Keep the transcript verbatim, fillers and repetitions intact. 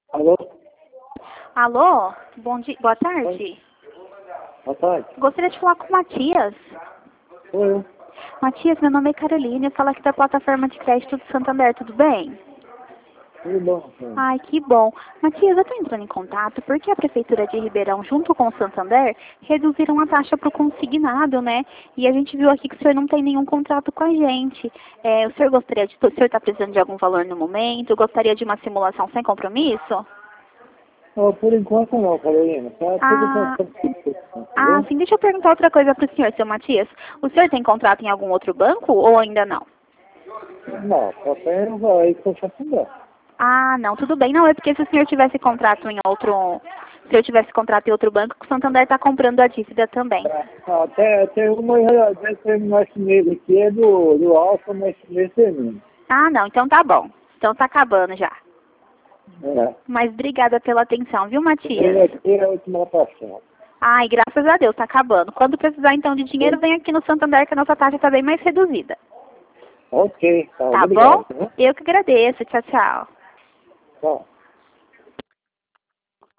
Alô? Alô? Bom dia, boa tarde. Oi. Boa tarde. Gostaria de falar com o Matias. Sou eu. Matias, meu nome é Caroline, eu falo aqui da plataforma de crédito do Santander, tudo bem? Tudo bom, senhor? Ai, que bom. Matias, eu estou entrando em contato porque a Prefeitura de Ribeirão, junto com o Santander, reduziram a taxa para o consignado, né? E a gente viu aqui que o senhor não tem nenhum contrato com a gente. É, o senhor gostaria de, o senhor está precisando de algum valor no momento? Gostaria de uma simulação sem compromisso? Oh, por enquanto não, Carolina. Tá tudo Ah, certo, ah, entendeu? sim, deixa eu perguntar outra coisa para o senhor, seu Matias. O senhor tem contrato em algum outro banco ou ainda não? Não, só tem aí que eu já fundar. Ah, não, tudo bem. Não, é porque se o senhor tivesse contrato em outro... Se eu tivesse contrato em outro banco, o Santander está comprando a dívida também. Até tem uma já deve terminar esse mês aqui, é do, do Alfa, mas esse mês termina. Ah, não, então tá bom. Então tá acabando já. É. Mas obrigada pela atenção, viu, Matias? Primeiro aqui é a última passada. Ai, graças a Deus, tá acabando. Quando precisar então de dinheiro, vem aqui no Santander que a nossa taxa tá bem mais reduzida. Ok, tá, Tá obrigado. bom? Né? Eu que agradeço. Tchau, tchau. Tchau.